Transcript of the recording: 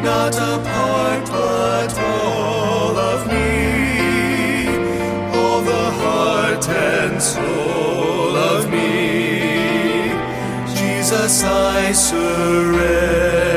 not a part but all of me, all the heart and soul of me. Jesus, I surrender.